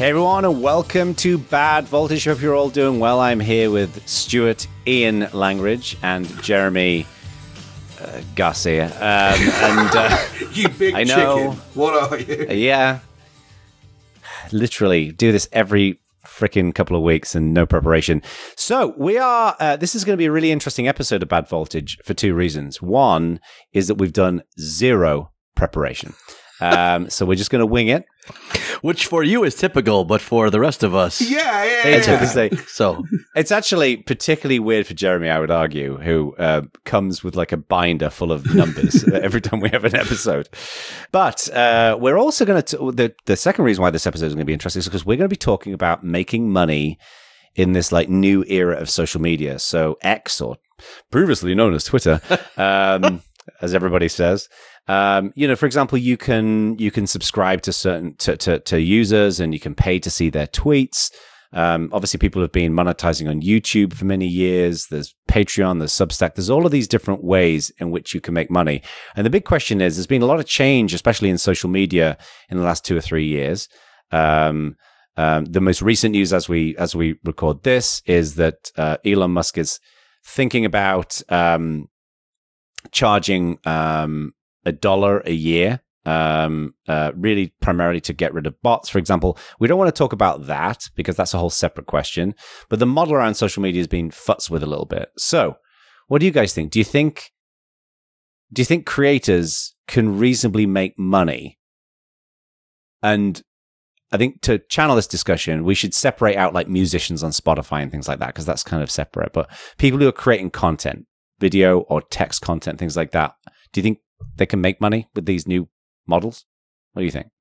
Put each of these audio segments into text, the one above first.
Hey everyone, and welcome to Bad Voltage. Hope you're all doing well. I'm here with Stuart Ian Langridge and Jeremy Garcia. You big I know, chicken. What are you? Yeah. Literally do this every freaking couple of weeks and no preparation. So we are, this is going to be a really interesting episode of Bad Voltage for two reasons. One is that we've done zero preparation. So we're just going to wing it. Which for you is typical, but for the rest of us... So it's actually particularly weird for Jeremy, I would argue, who comes with like a binder full of numbers every time we have an episode. But we're also going to... The second reason why this episode is going to be interesting is because we're going to be talking about making money in this like new era of social media. So X, or previously known as Twitter, as everybody says. For example, you can subscribe to certain to users, and you can pay to see their tweets. Obviously, people have been monetizing on YouTube for many years. There's Patreon, there's Substack. There's all of these different ways in which you can make money. And the big question is, there's been a lot of change, especially in social media, in the last 2 or 3 years. The most recent news, as we record this, is that Elon Musk is thinking about charging $1 a year, really primarily to get rid of bots, for example. We don't want to talk about that because that's a whole separate question. But the model around social media has been futzed with a little bit. So, what do you guys think? Do you think creators can reasonably make money? And I think to channel this discussion, we should separate out like musicians on Spotify and things like that, because that's kind of separate. But people who are creating content, video or text content, things like that, do you think they can make money with these new models? What do you think?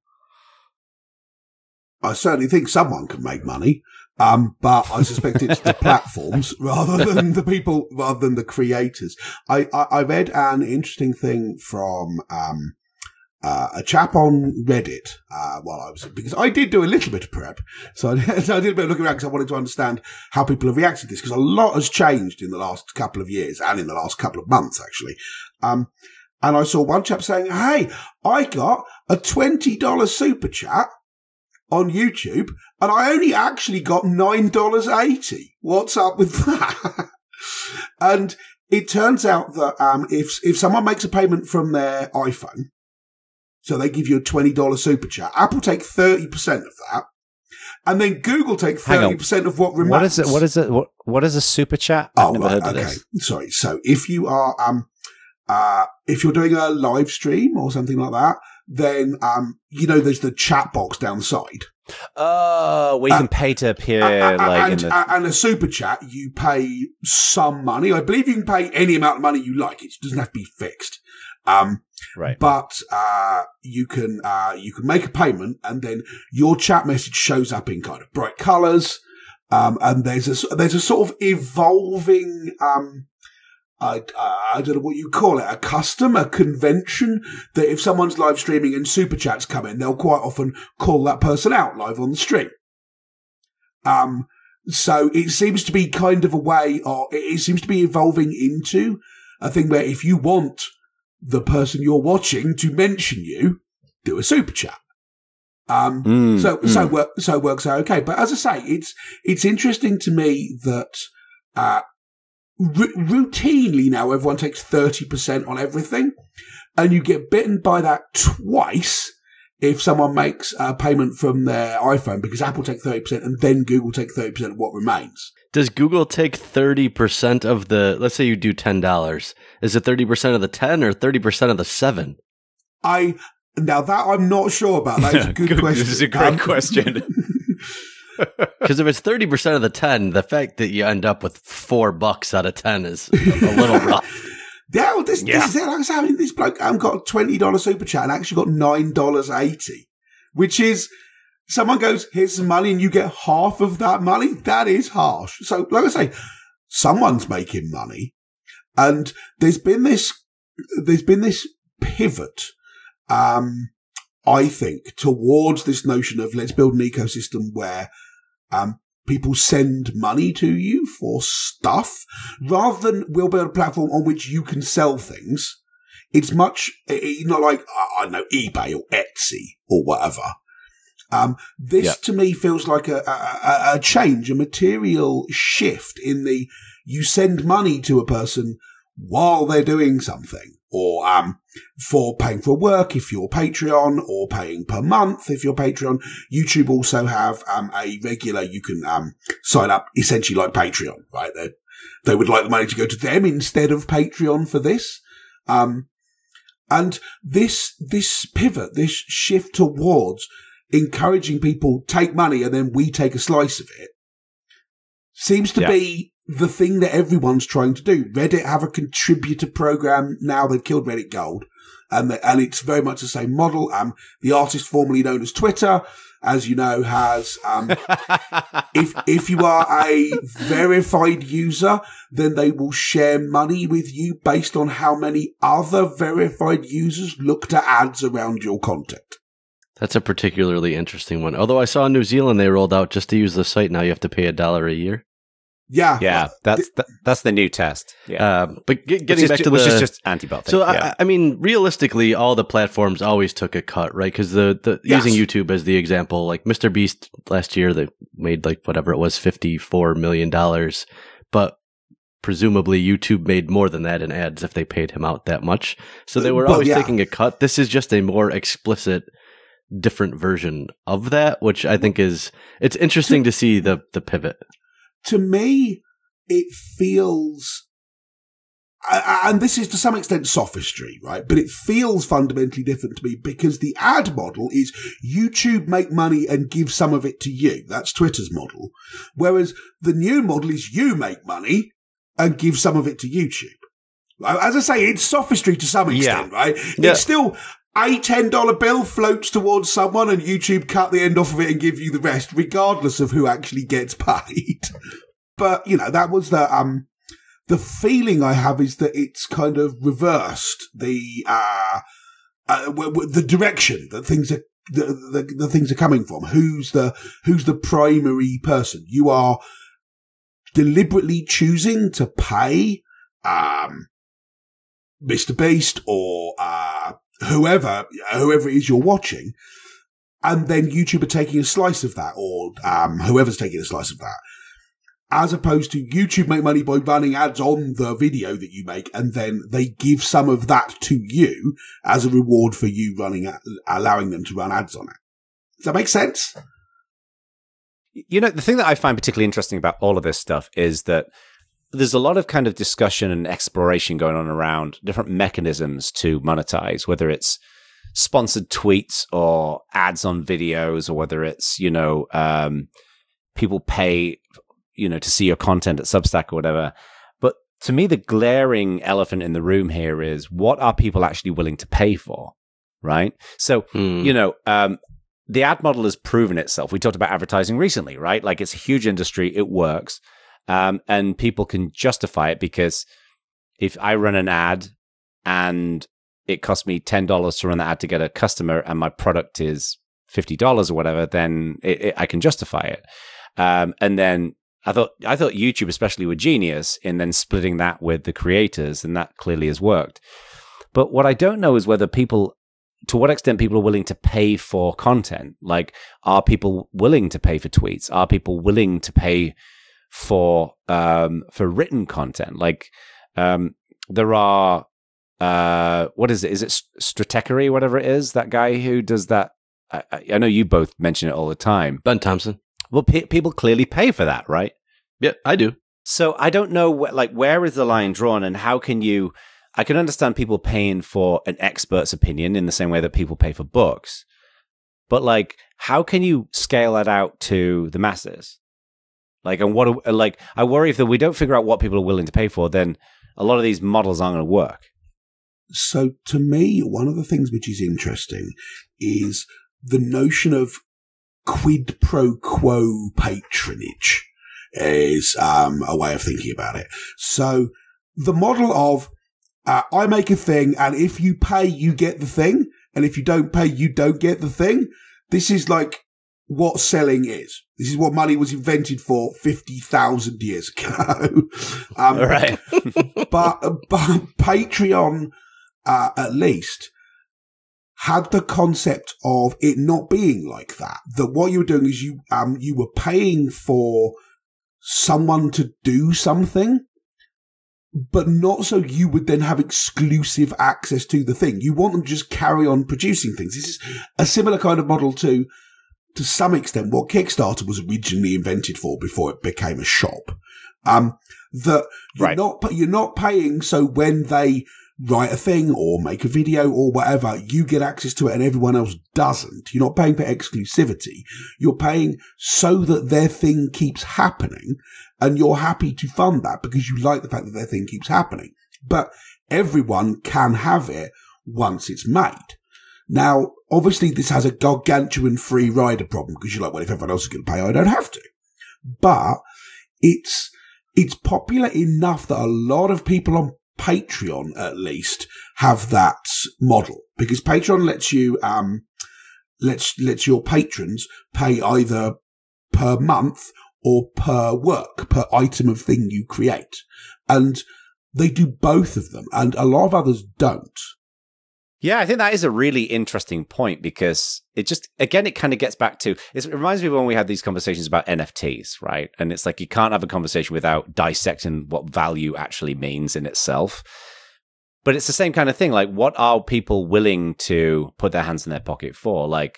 I certainly think someone can make money, but I suspect it's the platforms rather than the people, rather than the creators. I read an interesting thing from a chap on Reddit because I did do a little bit of prep, so I did a bit of looking around because I wanted to understand how people have reacted to this, because a lot has changed in the last couple of years and in the last couple of months, actually. And I saw one chap saying, "Hey, I got a $20 super chat on YouTube, and I only actually got $9.80. What's up with that?" And it turns out that if someone makes a payment from their iPhone, so they give you a $20 super chat, Apple take 30% of that, and then Google take 30% of what remains. What is a super chat? I've never heard of this. Sorry. So if you are if you're doing a live stream or something like that, then there's the chat box down the side. Oh, where you can pay to appear, and a super chat, you pay some money. I believe you can pay any amount of money you like. It doesn't have to be fixed. Right. But you can make a payment, and then your chat message shows up in kind of bright colours. And there's a sort of evolving I don't know what you call it, a custom, a convention, that if someone's live streaming and super chats come in, they'll quite often call that person out live on the stream. So it seems to be kind of a way, or it seems to be evolving into a thing where if you want the person you're watching to mention you, do a super chat. So it works out okay. But as I say, it's interesting to me that, routinely now everyone takes 30% on everything, and you get bitten by that twice if someone makes a payment from their iPhone, because Apple take 30% and then Google take 30% of what remains. Does Google take 30% of the, let's say you do $10, is it 30% of the 10 or 30% of the 7? Now that I'm not sure about. That's a good question. This is a great question. Because if it's 30% of the 10, the fact that you end up with $4 out of 10 is a little rough. This is it. Like I said, this bloke got a $20 super chat and actually got $9.80, which is, someone goes, "Here's some money," and you get half of that money. That is harsh. So, like I say, someone's making money, and there's been this pivot, I think, towards this notion of let's build an ecosystem where people send money to you for stuff, rather than we'll build a platform on which you can sell things. It's not like, I don't know, eBay or Etsy or whatever. This to me feels like a change, a material shift in the you send money to a person while they're doing something, or for paying for work if you're Patreon, or paying per month if you're Patreon. YouTube also have a regular, you can sign up essentially like Patreon, right? They would like the money to go to them instead of Patreon for this. And this pivot, this shift towards encouraging people take money and then we take a slice of it seems to be the thing that everyone's trying to do. Reddit have a contributor program now. They've killed Reddit Gold, and it's very much the same model. The artist formerly known as Twitter, as you know, has if you are a verified user, then they will share money with you based on how many other verified users looked at ads around your content. That's a particularly interesting one. Although I saw in New Zealand they rolled out, just to use the site now you have to pay $1 a year. Yeah, that's the new test. Yeah, but getting back to which is just anti-bot thing. So I mean, realistically, all the platforms always took a cut, right? Because using YouTube as the example, like Mr. Beast last year, they made like whatever it was, $54 million, but presumably YouTube made more than that in ads if they paid him out that much. So they were always taking a cut. This is just a more explicit, different version of that, which I think it's interesting to see the pivot. To me, it feels, and this is to some extent sophistry, right? But it feels fundamentally different to me because the ad model is YouTube make money and give some of it to you. That's Twitter's model. Whereas the new model is you make money and give some of it to YouTube. As I say, it's sophistry to some extent, right? Yeah. It's still a $10 bill floats towards someone and YouTube cut the end off of it and give you the rest, regardless of who actually gets paid. But, that was the feeling I have is that it's kind of reversed the direction that things are, the things are coming from. Who's the primary person? You are deliberately choosing to pay, Mr. Beast or, whoever it is you're watching, and then YouTube are taking a slice of that, or whoever's taking a slice of that, as opposed to YouTube make money by running ads on the video that you make, and then they give some of that to you as a reward for you allowing them to run ads on it. Does that make sense? The thing that I find particularly interesting about all of this stuff is that there's a lot of kind of discussion and exploration going on around different mechanisms to monetize, whether it's sponsored tweets or ads on videos, or whether it's, people pay, to see your content at Substack or whatever. But to me, the glaring elephant in the room here is what are people actually willing to pay for, right? So, the ad model has proven itself. We talked about advertising recently, right? Like, it's a huge industry. It works. And people can justify it because if I run an ad and it costs me $10 to run the ad to get a customer and my product is $50 or whatever, then I can justify it. And then I thought YouTube especially were genius in then splitting that with the creators, and that clearly has worked. But what I don't know is to what extent people are willing to pay for content. Like, are people willing to pay for tweets? Are people willing to pay for written content? Like, there are what is it? Is it Stratechery, whatever it is? That guy who does that. I know you both mention it all the time. Ben Thompson. Well, people clearly pay for that, right? Yeah, I do. So I don't know, where is the line drawn, and how can you? I can understand people paying for an expert's opinion in the same way that people pay for books, but how can you scale that out to the masses? I worry if we don't figure out what people are willing to pay for, then a lot of these models aren't going to work. So to me, one of the things which is interesting is the notion of quid pro quo patronage is a way of thinking about it. So the model of I make a thing, and if you pay, you get the thing, and if you don't pay, you don't get the thing. This is like what selling is. This is what money was invented for 50,000 years ago. Right. but Patreon, at least, had the concept of it not being like that. That what you were doing is you were paying for someone to do something, but not so you would then have exclusive access to the thing. You want them to just carry on producing things. This is a similar kind of model to some extent, what Kickstarter was originally invented for before it became a shop. That you're not paying so when they write a thing or make a video or whatever, you get access to it and everyone else doesn't. You're not paying for exclusivity. You're paying so that their thing keeps happening, and you're happy to fund that because you like the fact that their thing keeps happening. But everyone can have it once it's made. Now, obviously, this has a gargantuan free rider problem because you're like, well, if everyone else is going to pay, I don't have to. But it's popular enough that a lot of people on Patreon, at least, have that model, because Patreon lets you lets your patrons pay either per month or per item of thing you create, and they do both of them, and a lot of others don't. Yeah, I think that is a really interesting point, because it just, again, it kind of gets back to, it reminds me of when we had these conversations about NFTs, right? And it's like, you can't have a conversation without dissecting what value actually means in itself. But it's the same kind of thing. Like, what are people willing to put their hands in their pocket for? Like,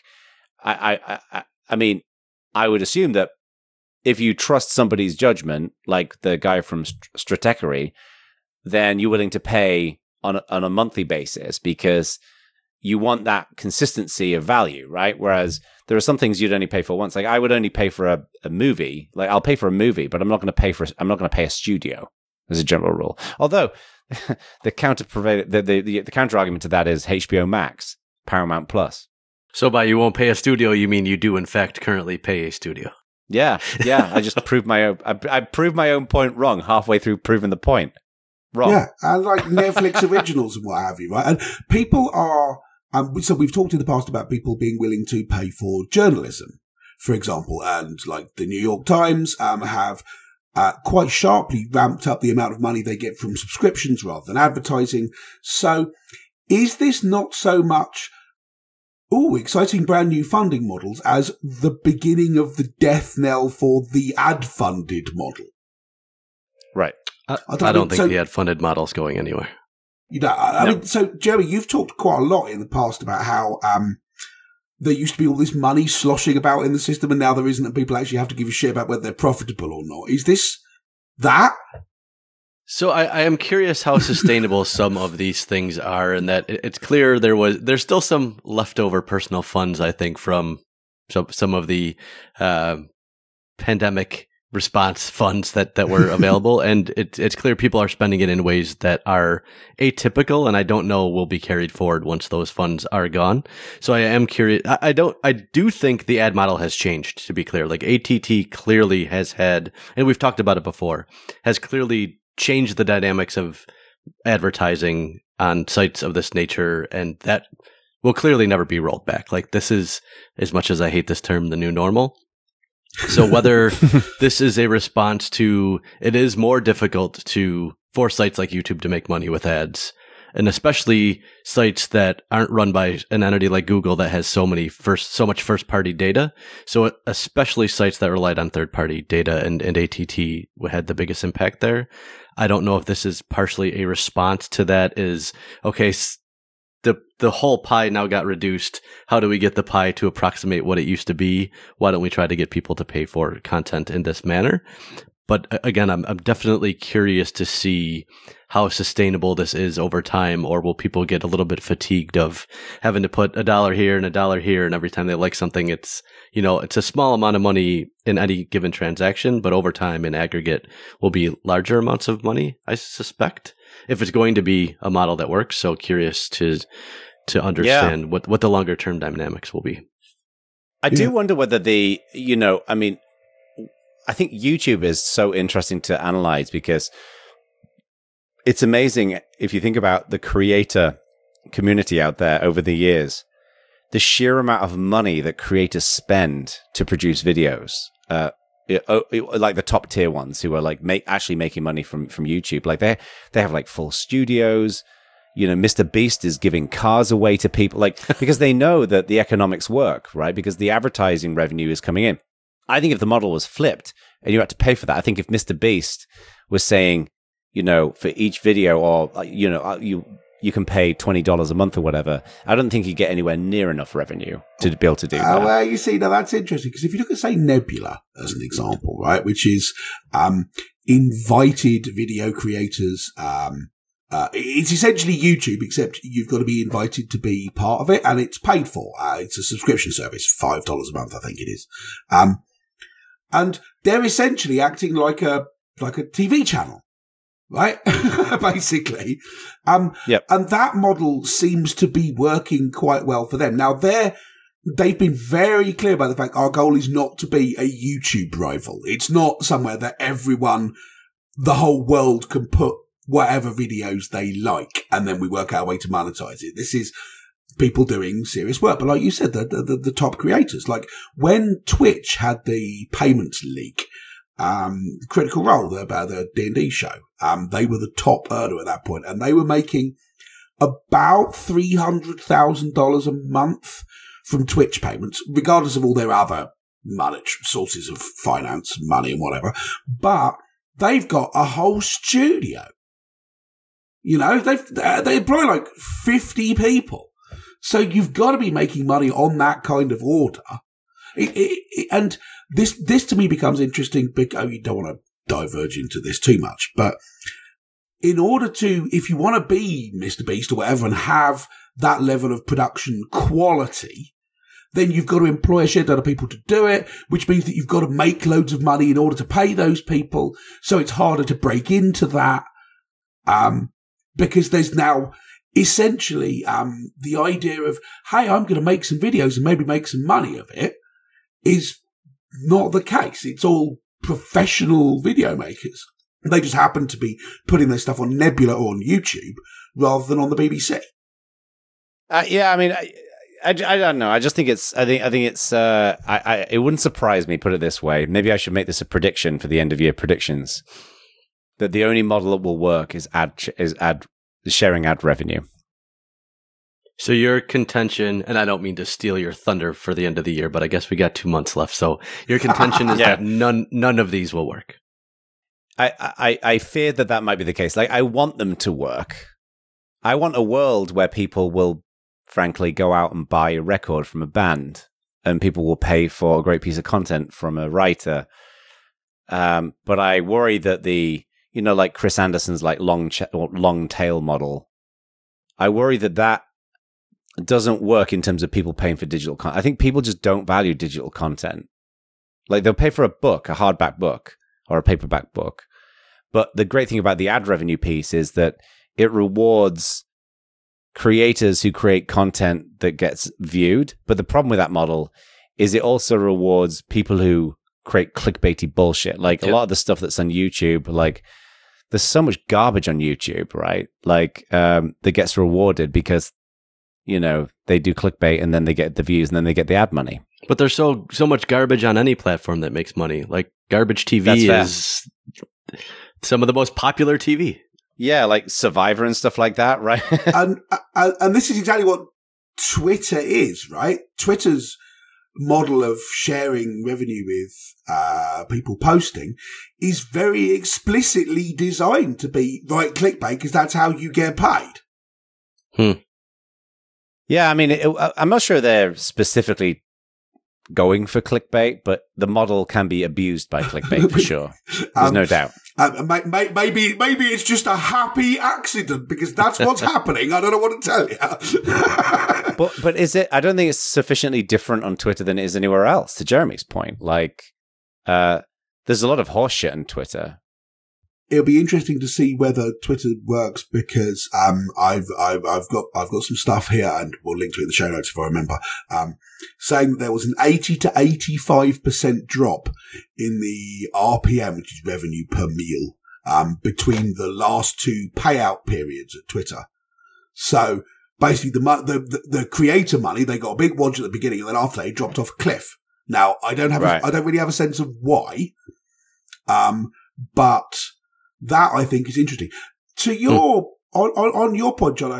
I mean, I would assume that if you trust somebody's judgment, like the guy from Stratechery, then you're willing to pay on a monthly basis because you want that consistency of value, right? Whereas there are some things you'd only pay for once. Like, I would only pay for a movie. Like, I'll pay for a movie, but I'm not going to pay a studio as a general rule. Although the counter argument to that is HBO Max, Paramount Plus. So by you won't pay a studio, you mean you do in fact currently pay a studio? Yeah. I just proved my own. I proved my own point wrong halfway through proving the point. Wrong. Yeah, and like Netflix originals and what have you, right? And people are, so we've talked in the past about people being willing to pay for journalism, for example, and like the New York Times have quite sharply ramped up the amount of money they get from subscriptions rather than advertising. So is this not so much, exciting brand new funding models as the beginning of the death knell for the ad-funded model? Right. I don't think the ad-funded model's going anywhere. I mean, so Jerry, you've talked quite a lot in the past about how there used to be all this money sloshing about in the system, and now there isn't, and people actually have to give a shit about whether they're profitable or not. Is this that? So I am curious how sustainable some of these things are, and that it's clear there's still some leftover personal funds, I think, from some of the pandemic response funds that were available, and it's clear people are spending it in ways that are atypical, and I don't know will be carried forward once those funds are gone. So I am curious. I do think the ad model has changed, to be clear. Like, ATT clearly has had, and we've talked about it before, has clearly changed the dynamics of advertising on sites of this nature, and that will clearly never be rolled back. Like, this is, as much as I hate this term, the new normal. So whether this is a response to, it is more difficult for sites like YouTube to make money with ads, and especially sites that aren't run by an entity like Google that has so much first party data. So especially sites that relied on third party data, and ATT had the biggest impact there. I don't know if this is partially a response to that, is, okay, the whole pie now got reduced. How do we get the pie to approximate what it used to be? Why don't we try to get people to pay for content in this manner? But again, I'm definitely curious to see how sustainable this is over time, or will people get a little bit fatigued of having to put $1 here and $1 here, and every time they like something, it's a small amount of money in any given transaction, but over time in aggregate will be larger amounts of money, I suspect, if it's going to be a model that works. So curious to understand what the longer term dynamics will be. I do wonder whether I think YouTube is so interesting to analyze, because it's amazing if you think about the creator community out there over the years, the sheer amount of money that creators spend to produce videos, like the top tier ones who are like actually making money from YouTube. Like they have like full studios, Mr. Beast is giving cars away to people, because they know that the economics work, right? Because the advertising revenue is coming in. I think if the model was flipped and you had to pay for that, I think if Mr. Beast was saying, for each video, or, you can pay $20 a month or whatever, I don't think you get anywhere near enough revenue to be able to do that. Well, you see, now that's interesting, because if you look at, say, Nebula as an example, right, which is invited video creators, it's essentially YouTube, except you've got to be invited to be part of it, and it's paid for. It's a subscription service, $5 a month, I think it is. And they're essentially acting like a TV channel. Right? Basically. Yep. And that model seems to be working quite well for them. Now, they've been very clear about the fact our goal is not to be a YouTube rival. It's not somewhere that the whole world can put whatever videos they like, and then we work our way to monetize it. This is people doing serious work. But like you said, the top creators, like when Twitch had the payments leak, Critical Role about the D&D show. They were the top earner at that point, and they were making about $300,000 a month from Twitch payments, regardless of all their other monetary sources of finance, money and whatever. But they've got a whole studio. They employ like 50 people. So you've got to be making money on that kind of order. And this to me becomes interesting because you don't want to diverge into this too much, but in order to, if you want to be Mr. Beast or whatever and have that level of production quality, then you've got to employ a shit ton of people to do it, which means that you've got to make loads of money in order to pay those people. So it's harder to break into that, because there's now essentially the idea of, hey, I'm going to make some videos and maybe make some money of it, is not the case. It's all professional video makers. They just happen to be putting their stuff on Nebula or on YouTube rather than on the BBC. Yeah, I mean, I don't know. I just think it's. I think it's. It wouldn't surprise me. Put it this way. Maybe I should make this a prediction for the end of year predictions. That the only model that will work is sharing ad revenue. So your contention, and I don't mean to steal your thunder for the end of the year, but I guess we got 2 months left. So your contention is that none of these will work. I fear that might be the case. Like, I want them to work. I want a world where people will, frankly, go out and buy a record from a band, and people will pay for a great piece of content from a writer. But I worry that like Chris Anderson's like long tail model. I worry that doesn't work in terms of people paying for digital content. I think people just don't value digital content. Like, they'll pay for a book, a hardback book, or a paperback book. But the great thing about the ad revenue piece is that it rewards creators who create content that gets viewed. But the problem with that model is it also rewards people who create clickbaity bullshit. Like, a lot of the stuff that's on YouTube, like, there's so much garbage on YouTube, right? Like, that gets rewarded because, they do clickbait and then they get the views and then they get the ad money. But there's so much garbage on any platform that makes money. Like, garbage TV is some of the most popular TV. Yeah, like Survivor and stuff like that, right? and this is exactly what Twitter is, right? Twitter's model of sharing revenue with people posting is very explicitly designed to be clickbait, because that's how you get paid. Yeah, I mean, I'm not sure they're specifically going for clickbait, but the model can be abused by clickbait for sure. There's no doubt. Maybe it's just a happy accident, because that's what's happening. I don't know what to tell you. But is it? I don't think it's sufficiently different on Twitter than it is anywhere else. To Jeremy's point, like, there's a lot of horse shit on Twitter. It'll be interesting to see whether Twitter works, because I've got some stuff here, and we'll link to it in the show notes if I remember, saying that there was an 80 to 85% drop in the RPM, which is revenue per meal, between the last two payout periods at Twitter. So basically, the creator money, they got a big wodge at the beginning, and then after that, it dropped off a cliff. Now, I don't really have a sense of why, but that, I think, is interesting. To your on your point, John,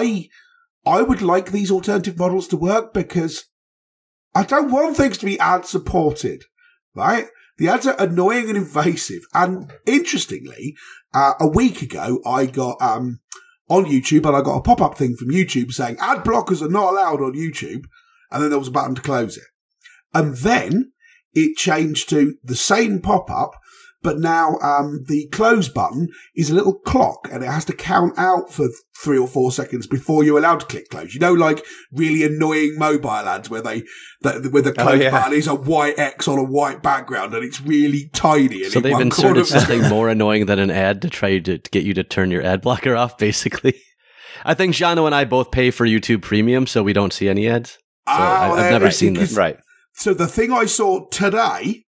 I would like these alternative models to work because I don't want things to be ad supported, right? The ads are annoying and invasive. And interestingly, a week ago, I got on YouTube, and I got a pop-up thing from YouTube saying ad blockers are not allowed on YouTube. And then there was a button to close it. And then it changed to the same pop-up, but now the close button is a little clock, and it has to count out for 3 or 4 seconds before you're allowed to click close. You know, like really annoying mobile ads where the close button is a white X on a white background, and it's really tiny. And so they've inserted something more annoying than an ad to try to get you to turn your ad blocker off, basically. I think Jano and I both pay for YouTube Premium, so we don't see any ads. So I've never seen this. Right. So the thing I saw today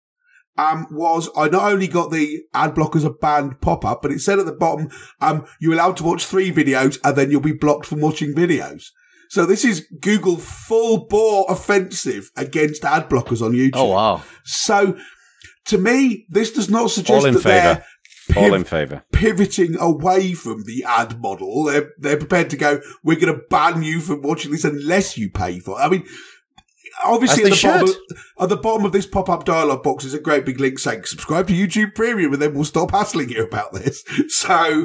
was I not only got the ad blockers are banned pop-up, but it said at the bottom, you're allowed to watch 3 videos and then you'll be blocked from watching videos. So this is Google full bore offensive against ad blockers on YouTube. Oh, wow. So to me, this does not suggest all in favour. Pivoting away from the ad model. They're prepared to go, we're going to ban you from watching this unless you pay for it. I mean, obviously at the bottom of this pop-up dialog box is a great big link saying subscribe to YouTube Premium and then we'll stop hassling you about this. So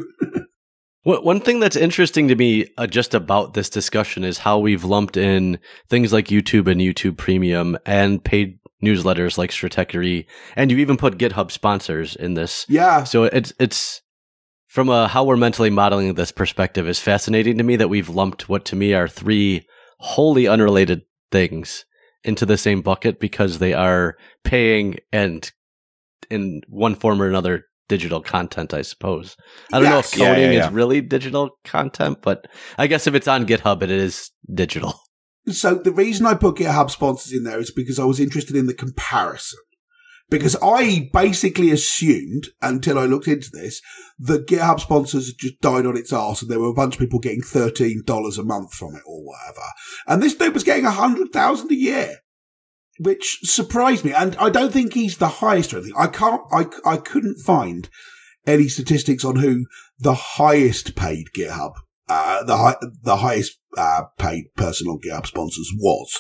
one thing that's interesting to me just about this discussion is how we've lumped in things like YouTube and YouTube Premium and paid newsletters like Stratechery, and you even put GitHub sponsors in this. Yeah. So it's from how we're mentally modeling this perspective is fascinating to me that we've lumped what to me are 3 wholly unrelated things into the same bucket because they are paying and in one form or another digital content, I suppose. I don't know if coding is really digital content, but I guess if it's on GitHub, it is digital. So the reason I put GitHub sponsors in there is because I was interested in the comparison. Because I basically assumed, until I looked into this, that GitHub sponsors had just died on its arse and there were a bunch of people getting $13 a month from it or whatever. And this dude was getting $100,000 a year, which surprised me. And I don't think he's the highest or anything. I couldn't find any statistics on who the highest paid GitHub, the highest paid person on GitHub sponsors was.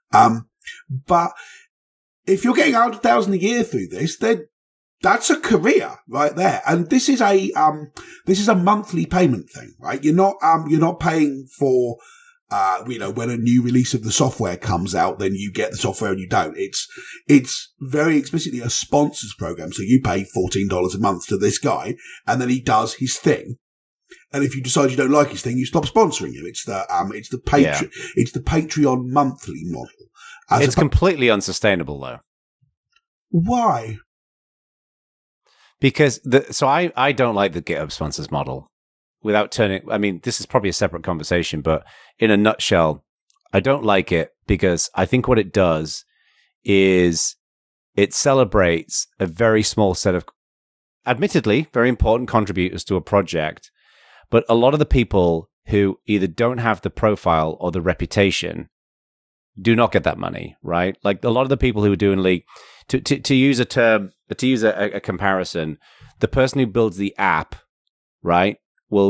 But if you're getting $100,000 a year through this, then that's a career right there. And this is a monthly payment thing, right? You're not paying for, when a new release of the software comes out, then you get the software and you don't. It's very explicitly a sponsors program. So you pay $14 a month to this guy and then he does his thing. And if you decide you don't like his thing, you stop sponsoring him. It's the Patreon monthly model. It's completely unsustainable, though. Why? Because I don't like the GitHub sponsors model. Without turning, I mean, this is probably a separate conversation, but in a nutshell, I don't like it because I think what it does is it celebrates a very small set of, admittedly, very important contributors to a project, but a lot of the people who either don't have the profile or the reputation do not get that money, right? Like a lot of the people who are doing League, to use a term, to use a comparison, the person who builds the app, right, will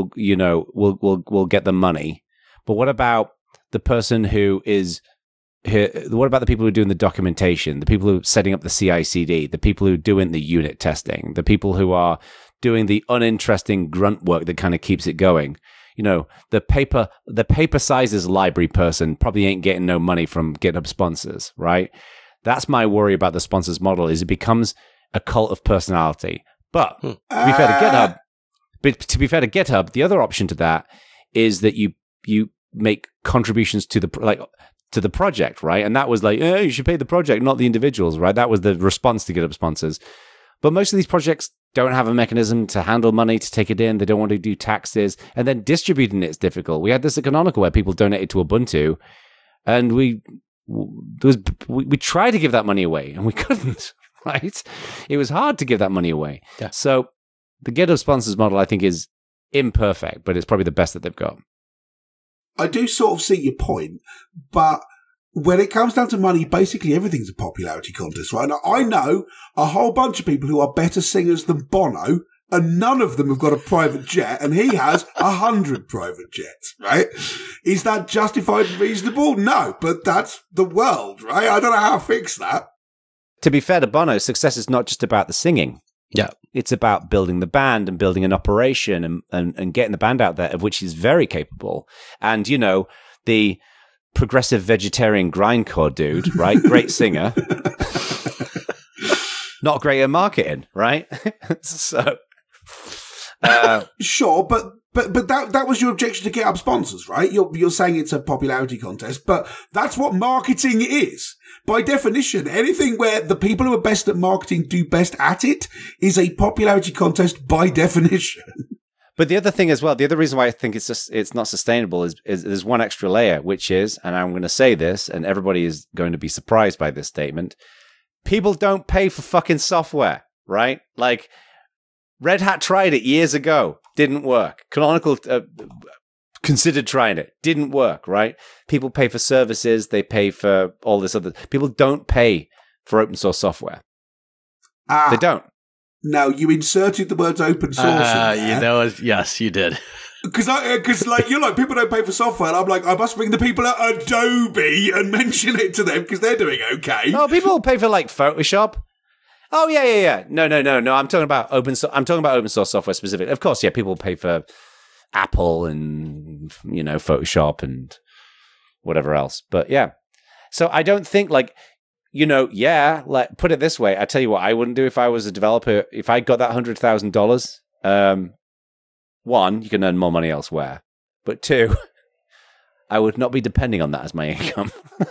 get the money. But what about the person who is here? What about the people who are doing the documentation, the people who are setting up the CI/CD, the people who are doing the unit testing, the people who are doing the uninteresting grunt work that kind of keeps it going? You know, the paper sizes library person probably ain't getting no money from GitHub sponsors, right? That's my worry about the sponsors model is it becomes a cult of personality. But to be fair to GitHub, the other option to that is that you make contributions to the project, right? And that was like, you should pay the project, not the individuals, right? That was the response to GitHub sponsors. But most of these projects don't have a mechanism to handle money, to take it in. They don't want to do taxes. And then distributing it's difficult. We had this at Canonical where people donated to Ubuntu. And we tried to give that money away and we couldn't, right? It was hard to give that money away. Yeah. So the GitHub sponsors model, I think, is imperfect, but it's probably the best that they've got. I do sort of see your point, but when it comes down to money, basically everything's a popularity contest, right? Now, I know a whole bunch of people who are better singers than Bono and none of them have got a private jet, and he has 100 private jets, right? Is that justified and reasonable? No, but that's the world, right? I don't know how to fix that. To be fair to Bono, success is not just about the singing. Yeah. It's about building the band and building an operation and getting the band out there, of which he's very capable. And, you know, the progressive vegetarian grindcore dude, right? Great singer. Not great at marketing, right? So, sure, but that was your objection to Get Up sponsors, right? You're saying it's a popularity contest, but that's what marketing is. By definition, anything where the people who are best at marketing do best at it is a popularity contest by definition. But the other thing as well, the other reason why I think it's not sustainable is there's one extra layer, which is, and I'm going to say this, and everybody is going to be surprised by this statement, people don't pay for fucking software, right? Like, Red Hat tried it years ago, didn't work. Canonical considered trying it, didn't work, right? People pay for services, they pay for all this other. People don't pay for open source software. They don't. No, you inserted the words open source in there. Yes, you did. Because you're like, people don't pay for software. And I'm like, I must bring the people at Adobe and mention it to them because they're doing okay. Oh, people will pay for like Photoshop. Oh yeah. No. I'm talking about open source software specifically. Of course, yeah, people pay for Apple and, you know, Photoshop and whatever else. But yeah, so I don't think like, you know, yeah, like put it this way. I tell you what, I wouldn't do if I was a developer. If I got that $100,000, one, you can earn more money elsewhere. But two, I would not be depending on that as my income.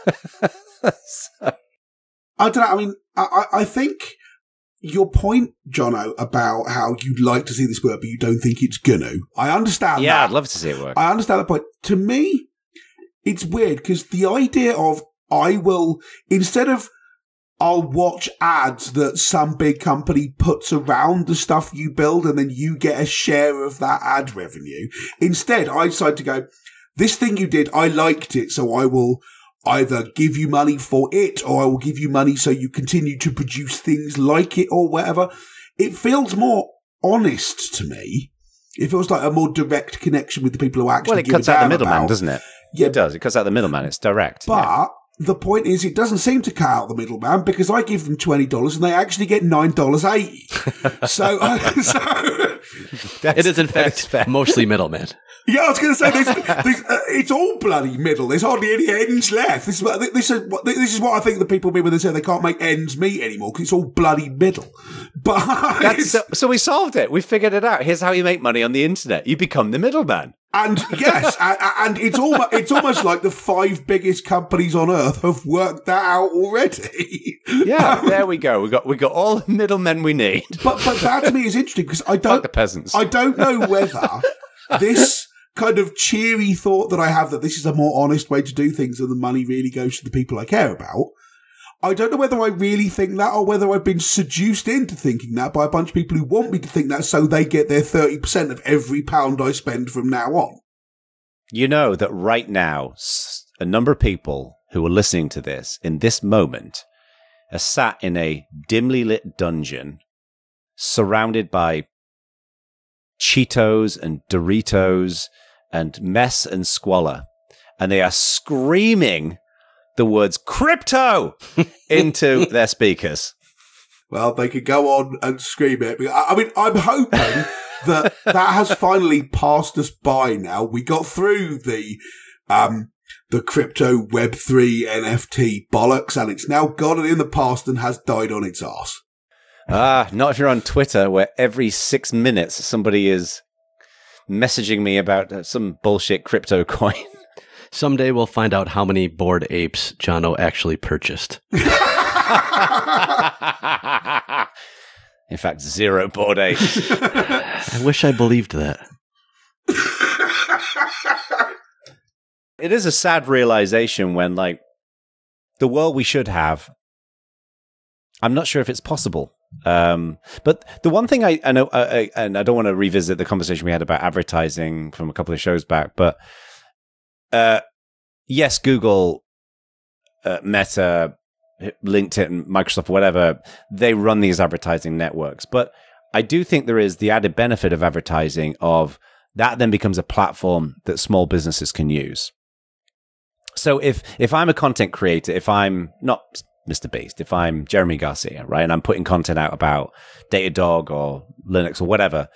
So. I don't know. I mean, I think your point, Jono, about how you'd like to see this work, but you don't think it's gonna. I understand that. Yeah, I'd love to see it work. I understand that point. To me, it's weird because the idea of instead of I'll watch ads that some big company puts around the stuff you build and then you get a share of that ad revenue. Instead, I decide to go, this thing you did, I liked it, so I will either give you money for it or I will give you money so you continue to produce things like it or whatever. It feels more honest to me. It feels like a more direct connection with the people who actually give a damn about. Well, it cuts out the middleman, doesn't it? Yeah, it does. It cuts out the middleman. It's direct. But the point is, it doesn't seem to cut out the middleman because I give them $20 and they actually get $9.80. So it is in fact mostly middlemen. Yeah, I was going to say, it's all bloody middle. There's hardly any ends left. This is what I think the people mean when they say they can't make ends meet anymore because it's all bloody middle. But so we solved it. We figured it out. Here's how you make money on the internet. You become the middleman. And yes, and it's almost like the 5 biggest companies on earth have worked that out already. Yeah, there we go. We got all the middlemen we need. But that to me is interesting because Fuck the peasants. I don't know whether this kind of cheery thought that I have that this is a more honest way to do things and the money really goes to the people I care about. I don't know whether I really think that or whether I've been seduced into thinking that by a bunch of people who want me to think that so they get their 30% of every pound I spend from now on. You know that right now, a number of people who are listening to this in this moment are sat in a dimly lit dungeon surrounded by Cheetos and Doritos and mess and squalor, and they are screaming the words crypto into their speakers. Well, they could go on and scream it. I mean, I'm hoping that has finally passed us by now. We got through the crypto Web3 NFT bollocks, and it's now gone in the past and has died on its arse. Not if you're on Twitter, where every 6 minutes somebody is messaging me about some bullshit crypto coin. Someday we'll find out how many Bored Apes Jono actually purchased. In fact, 0 Bored Apes. I wish I believed that. It is a sad realization when, like, the world we should have, I'm not sure if it's possible. But the one thing I know, and I don't want to revisit the conversation we had about advertising from a couple of shows back, but yes, Google, Meta, LinkedIn, Microsoft, whatever, they run these advertising networks. But I do think there is the added benefit of advertising of that then becomes a platform that small businesses can use. So if I'm a content creator, if I'm not Mr. Beast, if I'm Jeremy Garcia, right, and I'm putting content out about Datadog or Linux or whatever,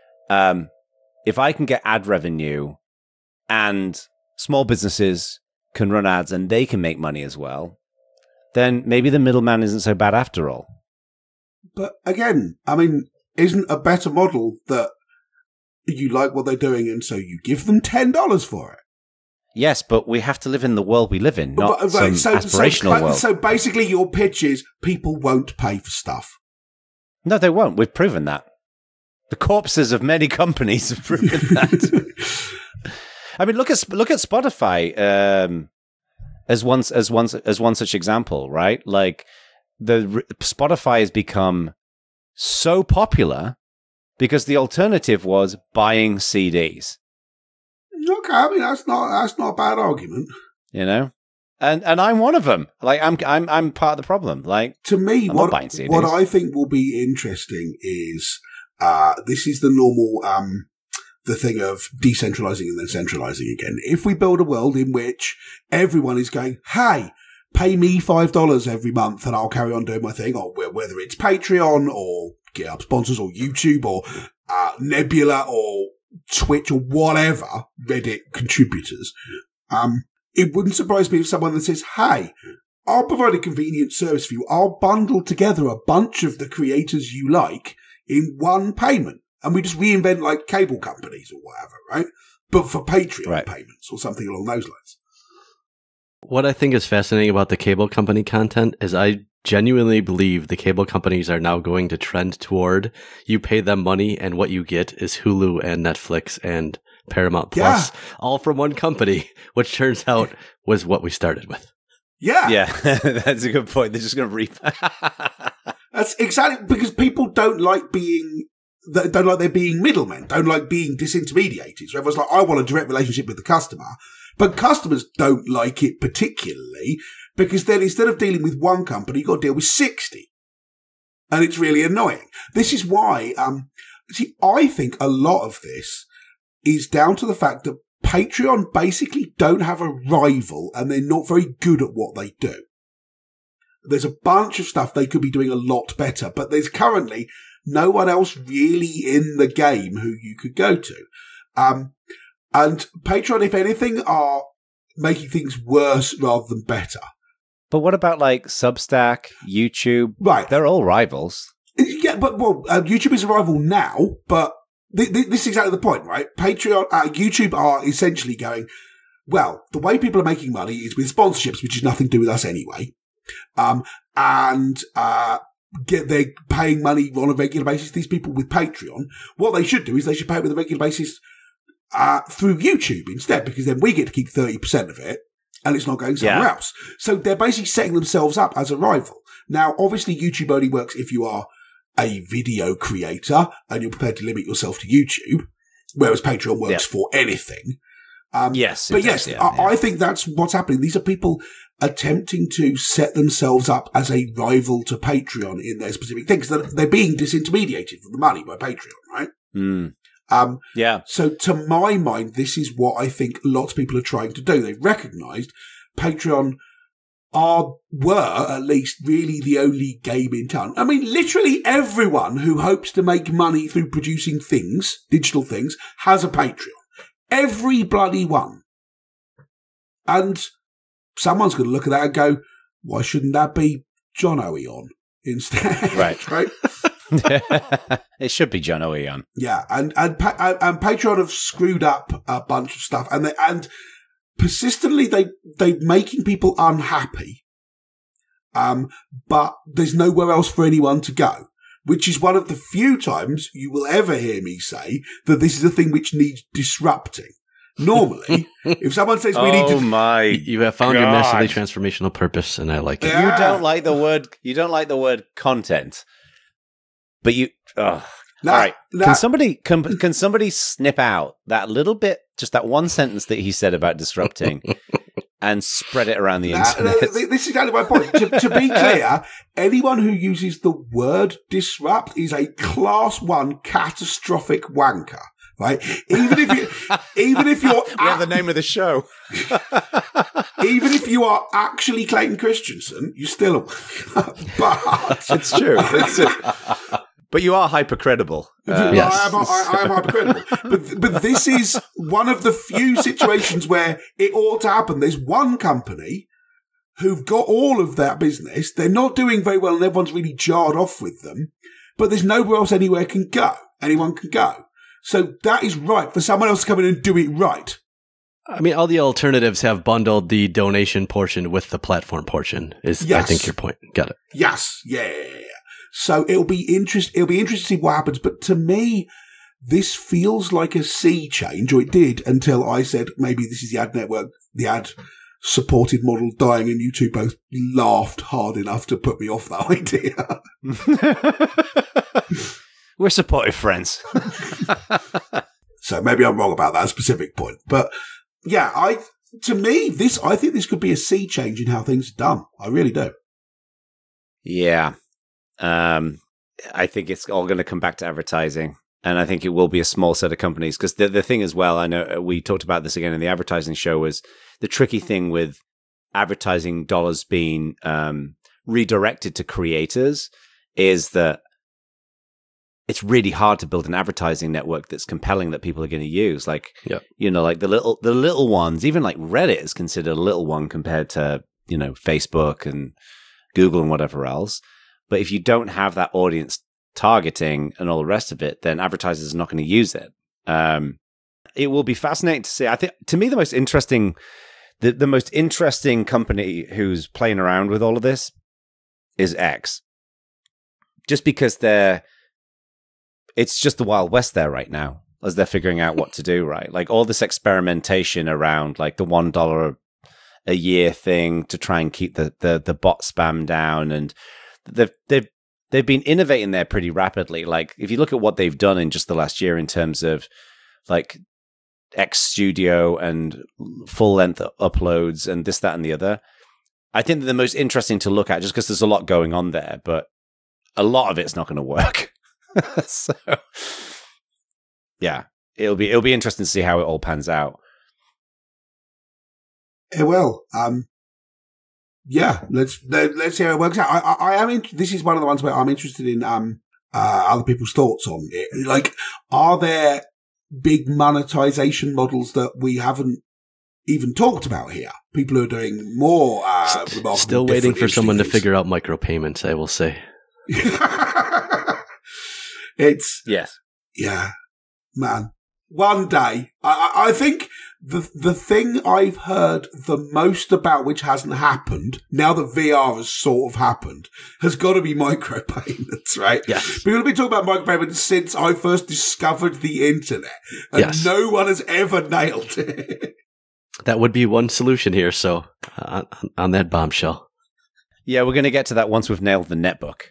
if I can get ad revenue and small businesses can run ads and they can make money as well, then maybe the middleman isn't so bad after all. But again, I mean, isn't a better model that you like what they're doing and so you give them $10 for it? Yes, but we have to live in the world we live in, not some aspirational world. So basically your pitch is people won't pay for stuff. No, they won't. We've proven that. The corpses of many companies have proven that. I mean, look at Spotify as one such example, right? Like Spotify has become so popular because the alternative was buying CDs. Okay, I mean that's not a bad argument, you know, and I'm one of them. Like I'm part of the problem. Like to me, what I think will be interesting is this is the normal the thing of decentralizing and then centralizing again. If we build a world in which everyone is going, hey, pay me $5 every month and I'll carry on doing my thing, or whether it's Patreon or GitHub sponsors or YouTube or Nebula or Twitch or whatever, Reddit contributors, it wouldn't surprise me if someone that says, hey, I'll provide a convenient service for you. I'll bundle together a bunch of the creators you like in one payment. And we just reinvent like cable companies or whatever, right? But for Patreon payments or something along those lines. What I think is fascinating about the cable company content is I genuinely believe the cable companies are now going to trend toward you pay them money and what you get is Hulu and Netflix and Paramount Plus, all from one company, which turns out was what we started with. Yeah, that's a good point. They're just going to That's exactly because people don't like there being middlemen, don't like being disintermediated. So everyone's like, I want a direct relationship with the customer. But customers don't like it particularly because then instead of dealing with one company, you've got to deal with 60. And it's really annoying. This is why, I think a lot of this is down to the fact that Patreon basically don't have a rival and they're not very good at what they do. There's a bunch of stuff they could be doing a lot better, but there's currently no one else really in the game who you could go to. And Patreon, if anything, are making things worse rather than better. But what about like Substack, YouTube? Right. They're all rivals. Yeah, but YouTube is a rival now, but this is exactly the point, right? Patreon, YouTube are essentially going, well, the way people are making money is with sponsorships, which has nothing to do with us anyway. They're paying money on a regular basis, these people with Patreon. What they should do is they should pay it with a regular basis through YouTube instead, because then we get to keep 30% of it and it's not going somewhere else. So they're basically setting themselves up as a rival. Now, obviously, YouTube only works if you are a video creator and you're prepared to limit yourself to YouTube, whereas Patreon works for anything. I think that's what's happening. These are people attempting to set themselves up as a rival to Patreon in their specific things. They're being disintermediated from the money by Patreon, right? Mm. So to my mind, this is what I think lots of people are trying to do. They've recognized Patreon were at least really the only game in town. I mean, literally everyone who hopes to make money through producing things, digital things, has a Patreon. Every bloody one. And someone's going to look at that and go, why shouldn't that be John Owe on instead? Right. It should be John Owe on. Yeah, and Patreon have screwed up a bunch of stuff, and persistently they're making people unhappy. But there's nowhere else for anyone to go, which is one of the few times you will ever hear me say that this is a thing which needs disrupting. Normally, if someone says we need to, you have found your massively transformational purpose, and I like it. You don't like the word content, but you. All right. Can somebody snip out that little bit, just that one sentence that he said about disrupting, and spread it around the internet. This is exactly my point. To be clear, anyone who uses the word disrupt is a class 1 catastrophic wanker. Right? Even if you're we have the name of the show. Even if you are actually Clayton Christensen, you're still a wanker. But it's true. But you are hypercredible. Yes. I am hypercritical. But this is one of the few situations where it ought to happen. There's one company who've got all of that business. They're not doing very well and everyone's really jarred off with them. But there's nowhere else anyone can go. So that is right for someone else to come in and do it right. I mean, all the alternatives have bundled the donation portion with the platform portion, is I think your point. Got it. Yes. Yeah. So it'll be interesting to see what happens. But to me, this feels like a sea change, or it did until I said maybe this is the ad network, the ad supported model dying, and you two both laughed hard enough to put me off that idea. We're supportive friends. So maybe I'm wrong about that specific point. But yeah, I think this could be a sea change in how things are done. I really do. Yeah. I think it's all going to come back to advertising, and I think it will be a small set of companies, because the thing as well, I know we talked about this again in the advertising show, was the tricky thing with advertising dollars being redirected to creators is that it's really hard to build an advertising network that's compelling that people are going to use. Like, you know, like the little ones, even like Reddit is considered a little one compared to, you know, Facebook and Google and whatever else. But if you don't have that audience targeting and all the rest of it, then advertisers are not going to use it. It will be fascinating to see. I think, to me, the most interesting company who's playing around with all of this is X. Just because it's just the Wild West there right now, as they're figuring out what to do, right? Like all this experimentation around like the $1 a year thing to try and keep the bot spam down, and they've been innovating there pretty rapidly. Like if you look at what they've done in just the last year in terms of like X Studio and full length uploads and this, that, and the other, I think they're the most interesting to look at just because there's a lot going on there, but a lot of it's not going to work. So yeah, it'll be interesting to see how it all pans out. It will. Yeah, let's see how it works out. I am. This is one of the ones where I'm interested in other people's thoughts on it. Like, are there big monetization models that we haven't even talked about here? People who are doing more. Still waiting for someone to figure out micropayments, I will say. It's yes, yeah, man. One day, I think the thing I've heard the most about, which hasn't happened, now that VR has sort of happened, has got to be micropayments, right? Yes. People have been talking about micropayments since I first discovered the internet, and no one has ever nailed it. That would be one solution here, so on that bombshell. Yeah, we're going to get to that once we've nailed the netbook.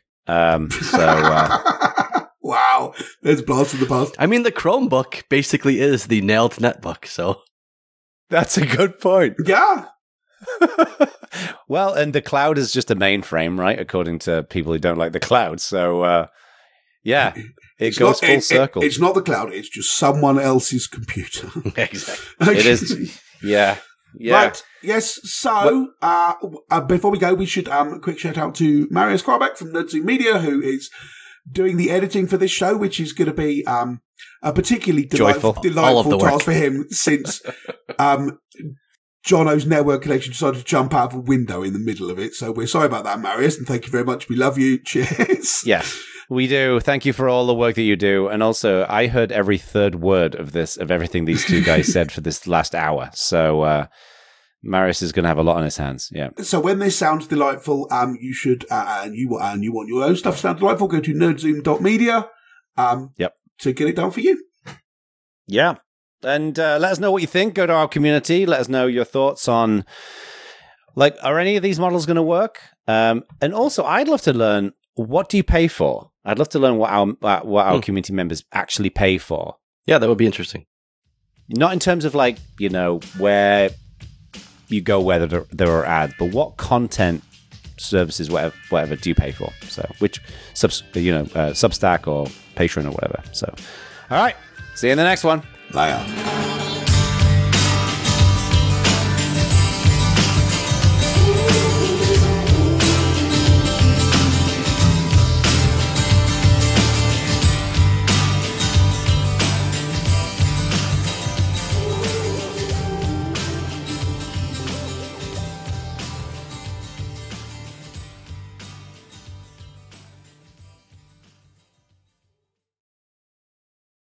Wow, there's blast in the past. I mean, the Chromebook basically is the nailed netbook, so. That's a good point. Yeah. Well, and the cloud is just a mainframe, right? According to people who don't like the cloud. So, yeah, it goes full circle. It's not the cloud. It's just someone else's computer. Exactly. It is. Yeah. Yeah. Right. Yes. So, before we go, we should a quick shout out to Marius Kralbeck from Nerd Zoom Media, who is doing the editing for this show, which is going to be a particularly delightful task for him, since Jono's network connection decided to jump out of a window in the middle of it. So we're sorry about that, Marius, and thank you very much. We love you. Cheers. Yes, we do. Thank you for all the work that you do. And also, I heard every third word of everything these two guys said for this last hour. So Marius is going to have a lot on his hands. Yeah. So when this sounds delightful, you should, and you want your own stuff to sound delightful, go to nerdzoom.media to get it done for you. Yeah. And let us know what you think. Go to our community. Let us know your thoughts on, like, are any of these models going to work? And also, I'd love to learn, what do you pay for? I'd love to learn what our community members actually pay for. Yeah, that would be interesting. Not in terms of, like, you know, where you go where there are ads, but what content services, whatever do you pay for? So which Substack or Patreon or whatever. So all right, see you in the next one. Later.